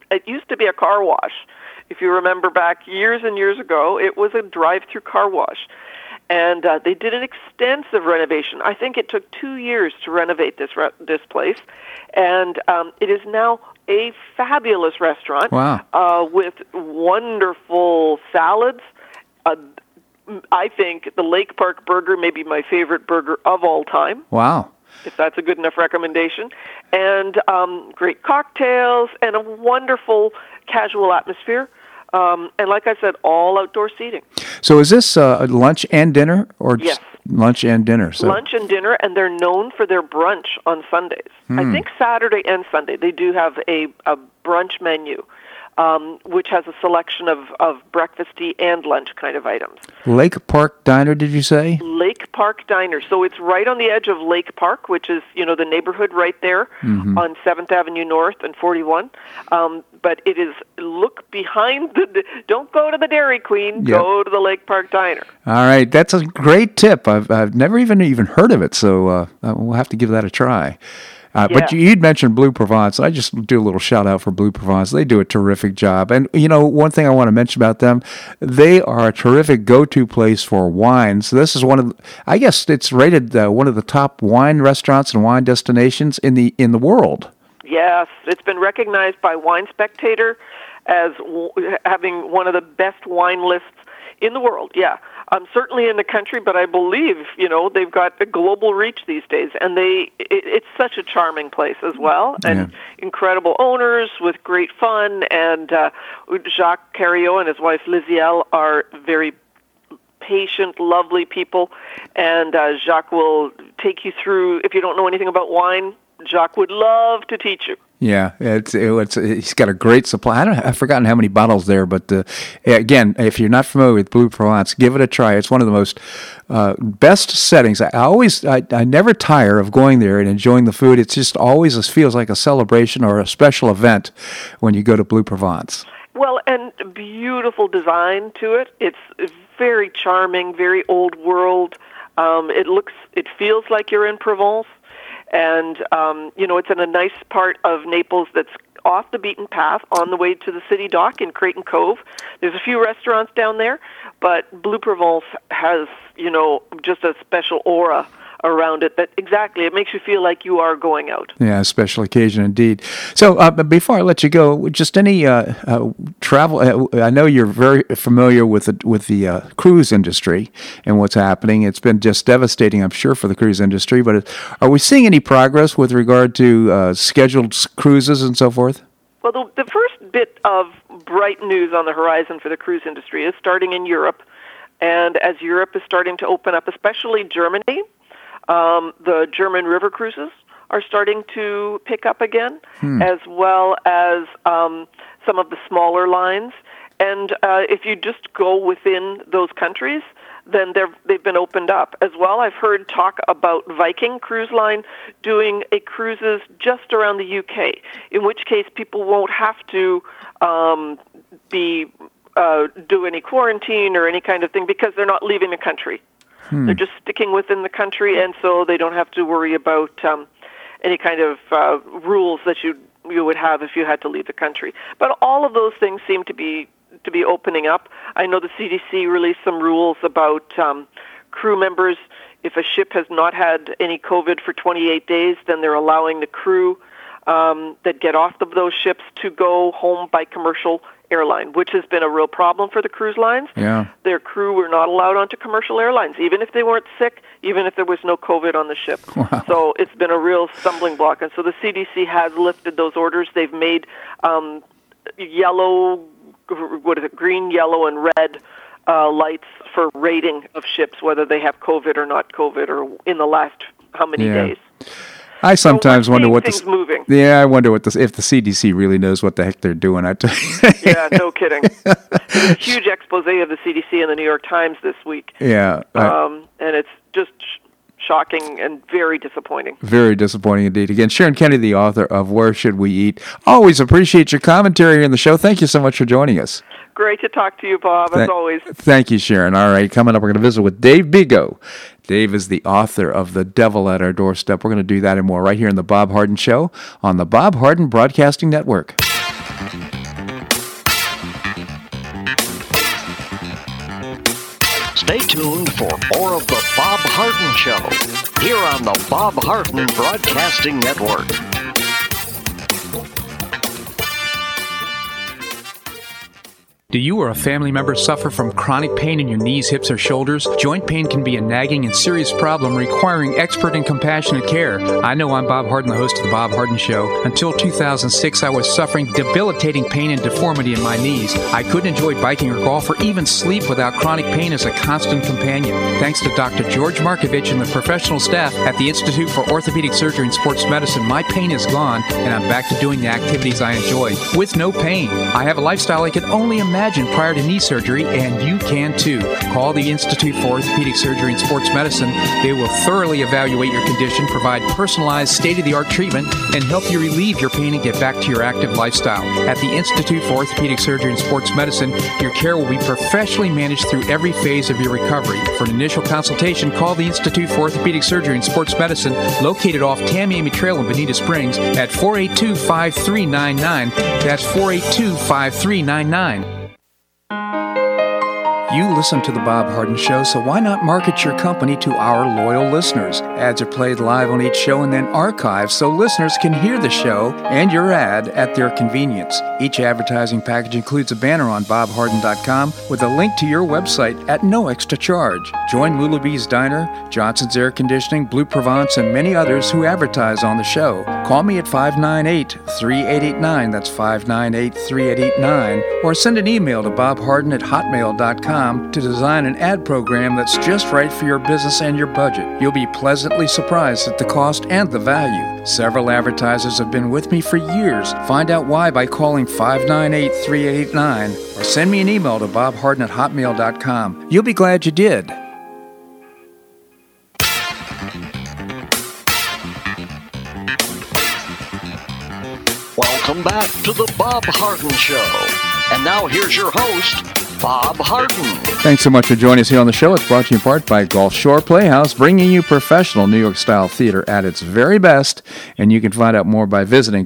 a car wash. If you remember back years and years ago, it was a drive-through car wash. And they did an extensive renovation. I think it took 2 years to renovate this place. And it is now a fabulous restaurant. Wow. With wonderful salads. I think the Lake Park burger may be my favorite burger of all time. Wow. If that's a good enough recommendation. And great cocktails and a wonderful casual atmosphere. And like I said, all outdoor seating. So is this lunch and dinner, or yes, lunch and dinner? So. Lunch and dinner, and they're known for their brunch on Sundays. I think Saturday and Sunday they do have a brunch menu, which has a selection of breakfasty and lunch kind of items. Lake Park Diner, did you say? Lake Park Diner. So it's right on the edge of Lake Park, which is, the neighborhood right there on 7th Avenue North and 41. But it is, look behind don't go to the Dairy Queen, go to the Lake Park Diner. All right, that's a great tip. I've never even heard of it, so we'll have to give that a try. But you'd mentioned Blue Provence. I just do a little shout out for Blue Provence. They do a terrific job. And, one thing I want to mention about them, they are a terrific go-to place for wine. So this is I guess it's rated one of the top wine restaurants and wine destinations in the world. Yes, it's been recognized by Wine Spectator as having one of the best wine lists in the world, certainly in the country, but I believe, they've got a global reach these days, and it's such a charming place as well, and incredible owners with great fun, and Jacques Carriot and his wife Lizielle are very patient, lovely people, and Jacques will take you through, if you don't know anything about wine, Jacques would love to teach you. Yeah, he's got a great supply. I've forgotten how many bottles there, but again, if you're not familiar with Bleu Provence, give it a try. It's one of the most best settings. I never tire of going there and enjoying the food. It just always feels like a celebration or a special event when you go to Bleu Provence. Well, and beautiful design to it. It's very charming, very old world. It feels like you're in Provence. And, it's in a nice part of Naples that's off the beaten path on the way to the city dock in Creighton Cove. There's a few restaurants down there, but Bleu Provence has, just a special aura around it that it makes you feel like you are going out. Yeah, a special occasion indeed. So before I let you go, just any travel, I know you're very familiar with the cruise industry and what's happening. It's been just devastating, I'm sure, for the cruise industry, but are we seeing any progress with regard to scheduled cruises and so forth? Well, the first bit of bright news on the horizon for the cruise industry is starting in Europe. And as Europe is starting to open up, especially Germany, the German river cruises are starting to pick up again, as well as some of the smaller lines. And if you just go within those countries, then they've been opened up as well. I've heard talk about Viking Cruise Line doing a cruises just around the UK, in which case people won't have to do any quarantine or any kind of thing because they're not leaving the country. They're just sticking within the country, and so they don't have to worry about any kind of rules that you would have if you had to leave the country. But all of those things seem to be opening up. I know the CDC released some rules about crew members. If a ship has not had any COVID for 28 days, then they're allowing the crew that get off of those ships to go home by commercial airline, which has been a real problem for the cruise lines. Yeah. Their crew were not allowed onto commercial airlines, even if they weren't sick, even if there was no COVID on the ship. Wow. So it's been a real stumbling block. And so the CDC has lifted those orders. They've made green, yellow, and red lights for rating of ships, whether they have COVID or not COVID, or in the last how many days. I sometimes wonder what things moving. Yeah, I wonder if the CDC really knows what the heck they're doing. Yeah, no kidding. There's a huge expose of the CDC in the New York Times this week. Yeah. And it's just shocking and very disappointing. Very disappointing indeed. Again, Sharon Kennedy, the author of Where Should We Eat? Always appreciate your commentary on the show. Thank you so much for joining us. Great to talk to you, Bob, as always. Thank you, Sharon. All right, coming up, we're going to visit with Dave Bigo. Dave is the author of The Devil at Our Doorstep. We're going to do that and more right here in The Bob Harden Show on the Bob Harden Broadcasting Network. Stay tuned for more of The Bob Harden Show here on the Bob Harden Broadcasting Network. Do you or a family member suffer from chronic pain in your knees, hips, or shoulders? Joint pain can be a nagging and serious problem requiring expert and compassionate care. I know I'm Bob Harden, the host of The Bob Harden Show. Until 2006, I was suffering debilitating pain and deformity in my knees. I couldn't enjoy biking or golf or even sleep without chronic pain as a constant companion. Thanks to Dr. George Markovich and the professional staff at the Institute for Orthopedic Surgery and Sports Medicine, my pain is gone and I'm back to doing the activities I enjoy with no pain. I have a lifestyle I could only imagine prior to knee surgery, and you can too. Call the Institute for Orthopedic Surgery and Sports Medicine. They will thoroughly evaluate your condition, provide personalized, state-of-the-art treatment, and help you relieve your pain and get back to your active lifestyle. At the Institute for Orthopedic Surgery and Sports Medicine, your care will be professionally managed through every phase of your recovery. For an initial consultation, call the Institute for Orthopedic Surgery and Sports Medicine, located off Tamiami Trail in Bonita Springs, at 482-5399. That's 482-5399. You listen to The Bob Harden Show, so why not market your company to our loyal listeners? Ads are played live on each show and then archived so listeners can hear the show and your ad at their convenience. Each advertising package includes a banner on bobharden.com with a link to your website at no extra charge. Join Lulabee's Diner, Johnson's Air Conditioning, Bleu Provence, and many others who advertise on the show. Call me at 598-3889, that's 598-3889, or send an email to bobharden@hotmail.com. bobharden.com to design an ad program that's just right for your business and your budget. You'll be pleasantly surprised at the cost and the value. Several advertisers have been with me for years. Find out why by calling 598-3889 or send me an email to bobharden@hotmail.com. You'll be glad you did. Welcome back to the Bob Harden Show. And now here's your host, Bob Harden. Thanks so much for joining us here on the show. It's brought to you in part by Gulf Shore Playhouse, bringing you professional New York-style theater at its very best. And you can find out more by visiting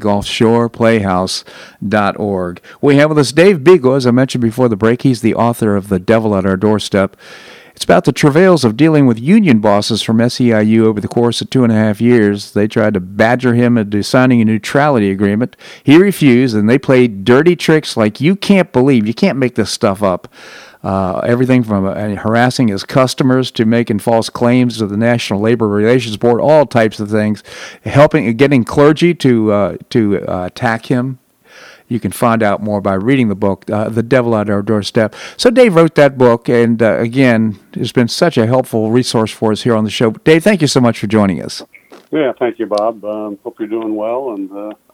gulfshoreplayhouse.org. We have with us Dave Bego, as I mentioned before the break. He's the author of The Devil at Our Doorstep. It's about the travails of dealing with union bosses from SEIU over the course of 2.5 years. They tried to badger him into signing a neutrality agreement. He refused, and they played dirty tricks like you can't believe. You can't make this stuff up. Everything from harassing his customers to making false claims to the National Labor Relations Board, all types of things, getting clergy to attack him. You can find out more by reading the book, The Devil at Our Doorstep. So Dave wrote that book, and again, it's been such a helpful resource for us here on the show. Dave, thank you so much for joining us. Yeah, thank you, Bob. Hope you're doing well, and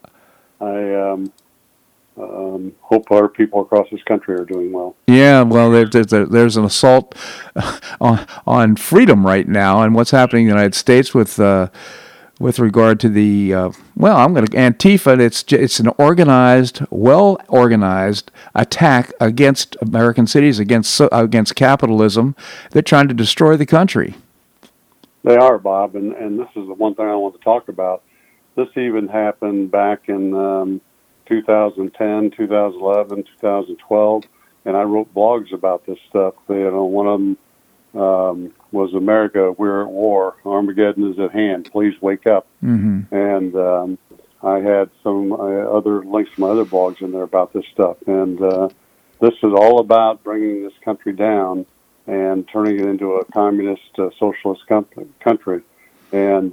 I hope our people across this country are doing well. Yeah, well, there's an assault on freedom right now, and what's happening in the United States with regard to the, Antifa. It's an organized, well-organized attack against American cities, against capitalism. They're trying to destroy the country. They are, Bob, and this is the one thing I want to talk about. This even happened back in 2010, 2011, 2012, and I wrote blogs about this stuff. One of them was America, we're at war. Armageddon is at hand. Please wake up. Mm-hmm. And I had some other links to my other blogs in there about this stuff. And this is all about bringing this country down and turning it into a communist, socialist country. And,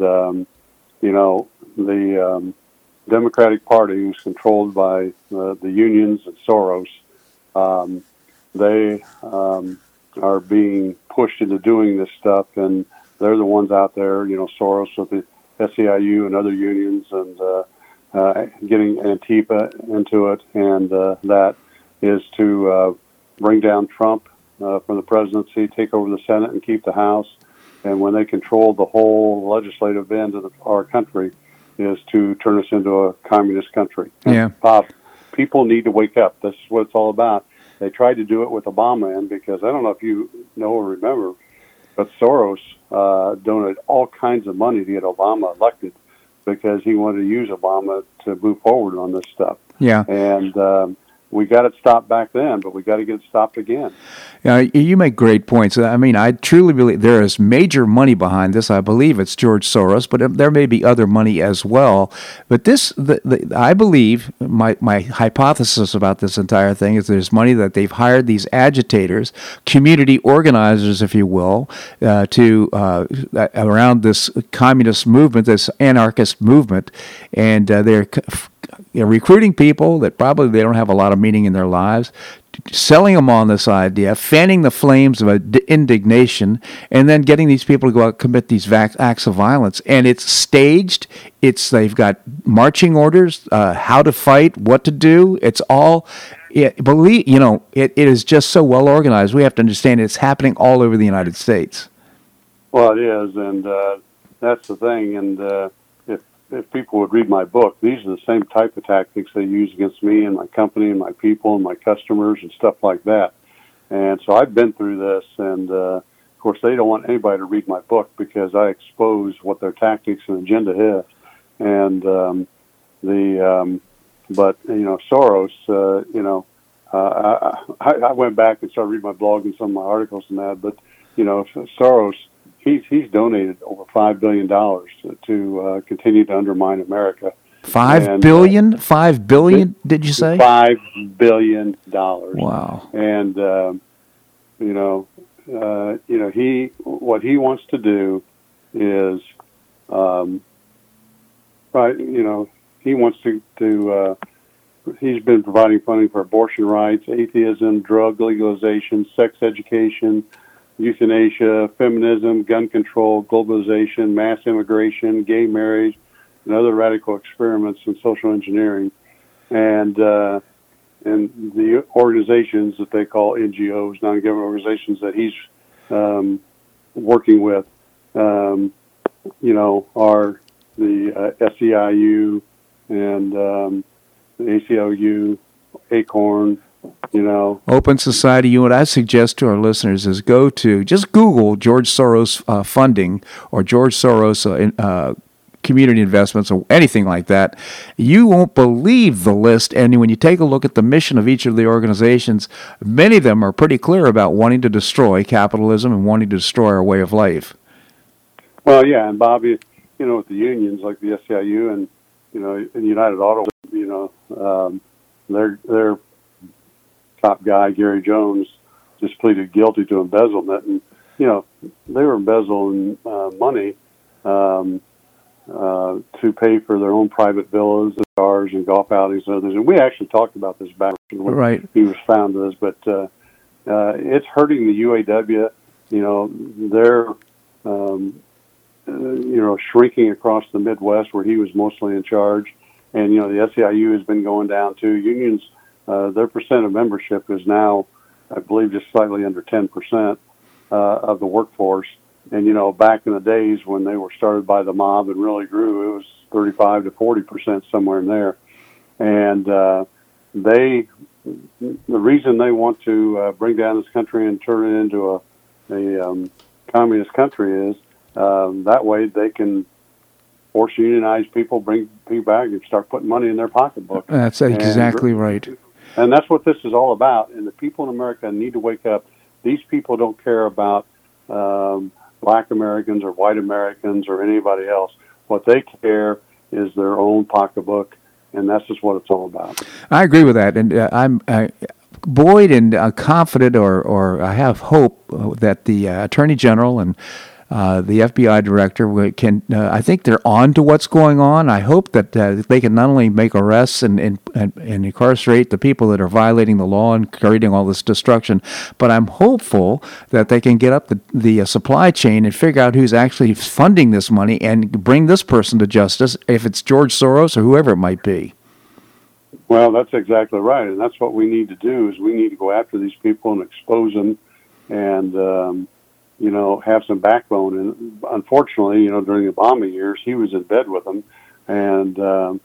the Democratic Party, who's controlled by the unions and Soros, they are being pushed into doing this stuff, and they're the ones out there, Soros with the SEIU and other unions, and getting Antifa into it, and that is to bring down Trump from the presidency, take over the Senate, and keep the House. And when they control the whole legislative end of our country, is to turn us into a communist country. Yeah. And, people need to wake up. This is what it's all about. They tried to do it with Obama, and because I don't know if you know or remember, but Soros donated all kinds of money to get Obama elected because he wanted to use Obama to move forward on this stuff. Yeah. And we got it stopped back then, but we got to get it stopped again. Yeah, you make great points. I mean, I truly believe there is major money behind this. I believe it's George Soros, but there may be other money as well. But I believe, my hypothesis about this entire thing is there's money that they've hired these agitators, community organizers, if you will, around this communist movement, this anarchist movement, and they're recruiting people that probably they don't have a lot of meaning in their lives, selling them on this idea, fanning the flames of indignation, and then getting these people to go out and commit these acts of violence. And it's staged. They've got marching orders, how to fight, what to do. It's all, it is just so well organized. We have to understand it's happening all over the United States. Well, it is, and that's the thing. And if people would read my book, these are the same type of tactics they use against me and my company and my people and my customers and stuff like that. And so I've been through this, and of course they don't want anybody to read my book because I expose what their tactics and agenda is. And Soros, I went back and started reading my blog and some of my articles and that, but Soros, he's donated over $5 billion to continue to undermine America. $5 billion? $5 billion? Did you say? $5 billion. Wow. And what he wants to do is, he wants to he's been providing funding for abortion rights, atheism, drug legalization, sex education, euthanasia, feminism, gun control, globalization, mass immigration, gay marriage, and other radical experiments in social engineering. And the organizations that they call NGOs, non-government organizations that he's working with, are the SEIU and the ACLU, ACORN, Open Society. What I suggest to our listeners is just Google George Soros funding or George Soros community investments or anything like that. You won't believe the list. And when you take a look at the mission of each of the organizations, many of them are pretty clear about wanting to destroy capitalism and wanting to destroy our way of life. Well, yeah, and Bobby, with the unions like the SEIU and and United Auto, their top guy Gary Jones just pleaded guilty to embezzlement, and they were embezzling money to pay for their own private villas, cars, and golf outings and others. And we actually talked about this back when he was found this, but it's hurting the UAW. They're shrinking across the Midwest where he was mostly in charge, and the SEIU has been going down too. Unions, their percent of membership is now, I believe, just slightly under 10% of the workforce. And back in the days when they were started by the mob and really grew, it was 35 to 40%, somewhere in there. And the reason they want to bring down this country and turn it into a communist country is that way they can force unionized people, bring people back, and start putting money in their pocketbook. That's exactly right. And that's what this is all about. And the people in America need to wake up. These people don't care about Black Americans or white Americans or anybody else. What they care is their own pocketbook, and that's just what it's all about. I agree with that, and I'm buoyed and confident, or I have hope that the Attorney General and the FBI director can. I think they're on to what's going on. I hope that they can not only make arrests and incarcerate the people that are violating the law and creating all this destruction, but I'm hopeful that they can get up the supply chain and figure out who's actually funding this money and bring this person to justice, if it's George Soros or whoever it might be. Well, that's exactly right, and that's what we need to do. Is we need to go after these people and expose them, and have some backbone. And unfortunately, during the Obama years, he was in bed with them. And, the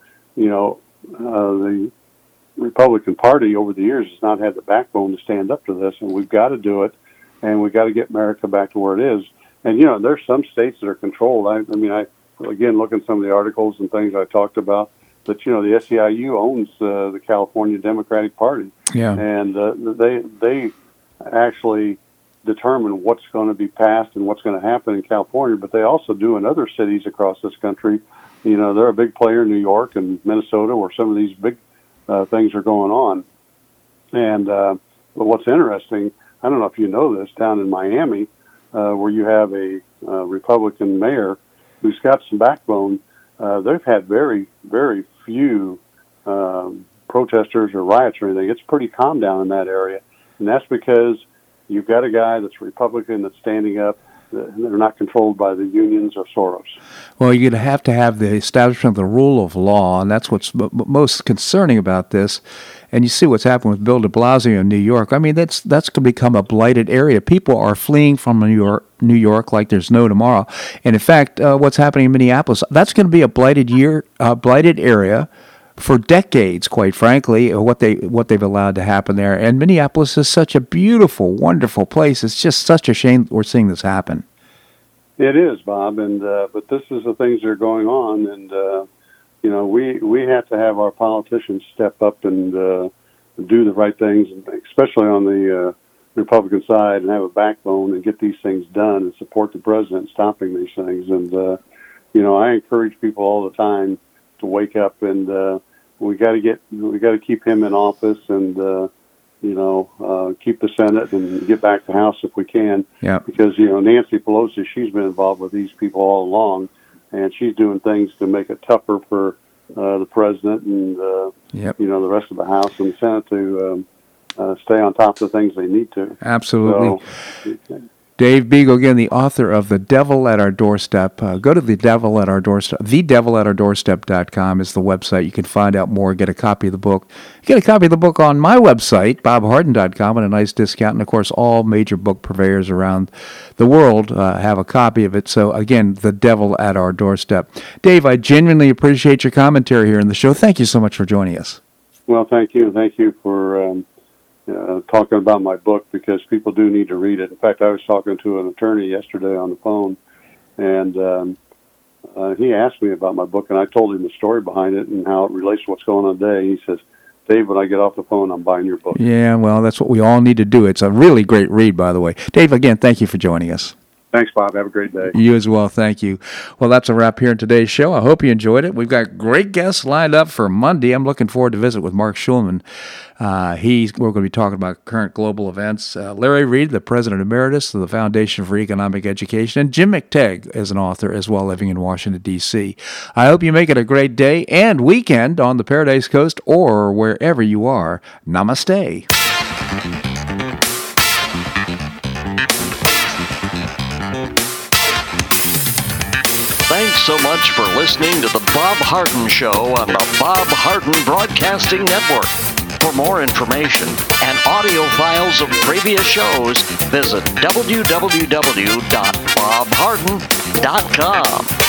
Republican Party over the years has not had the backbone to stand up to this. And we've got to do it. And we've got to get America back to where it is. And, there's some states that are controlled. I again, look at some of the articles and things I talked about, that, the SEIU owns the California Democratic Party. Yeah. And they actually determine what's going to be passed and what's going to happen in California, but they also do in other cities across this country. They're a big player in New York and Minnesota, where some of these big things are going on. And but what's interesting, I don't know if you know this, down in Miami, where you have a Republican mayor who's got some backbone, they've had very, very few protesters or riots or anything. It's pretty calm down in that area, and that's because you've got a guy that's Republican that's standing up. They're not controlled by the unions or Soros. Well, you're going to have the establishment of the rule of law, and that's what's most concerning about this. And you see what's happened with Bill de Blasio in New York. I mean, that's going to become a blighted area. People are fleeing from New York like there's no tomorrow. And in fact, what's happening in Minneapolis, that's going to be a blighted area for decades, quite frankly, what they've allowed to happen there. And Minneapolis is such a beautiful, wonderful place. It's just such a shame we're seeing this happen. It is, Bob, and but this is the things that are going on, and we have to have our politicians step up and do the right things, especially on the Republican side, and have a backbone and get these things done and support the president stopping these things. And I encourage people all the time to wake up, and we got to keep him in office, and keep the Senate and get back to the House if we can. Yeah. Because Nancy Pelosi, she's been involved with these people all along, and she's doing things to make it tougher for the president and Yep. the rest of the House and the Senate to stay on top of the things they need to. Absolutely. So, Dave Beagle, again, the author of The Devil at Our Doorstep. Go to The Devil at Our Doorstep. TheDevilAtOurDoorstep.com is the website. You can find out more, get a copy of the book. Get a copy of the book on my website, BobHarden.com, at a nice discount. And, of course, all major book purveyors around the world have a copy of it. So, again, The Devil at Our Doorstep. Dave, I genuinely appreciate your commentary here in the show. Thank you so much for joining us. well, thank you. Thank you for talking about my book, because people do need to read it. In fact, I was talking to an attorney yesterday on the phone, and he asked me about my book, and I told him the story behind it and how it relates to what's going on today. He says, Dave, when I get off the phone, I'm buying your book. Yeah, well, that's what we all need to do. It's a really great read, by the way. Dave, again, thank you for joining us. Thanks, Bob. Have a great day. You as well. Thank you. Well, that's a wrap here in today's show. I hope you enjoyed it. We've got great guests lined up for Monday. I'm looking forward to visit with Mark Schulman. We're going to be talking about current global events. Larry Reed, the President Emeritus of the Foundation for Economic Education, and Jim McTagg is an author as well, living in Washington, D.C. I hope you make it a great day and weekend on the Paradise Coast or wherever you are. Namaste. Thanks so much for listening to The Bob Harden Show on the Bob Harden Broadcasting Network. For more information and audio files of previous shows, visit www.bobharden.com.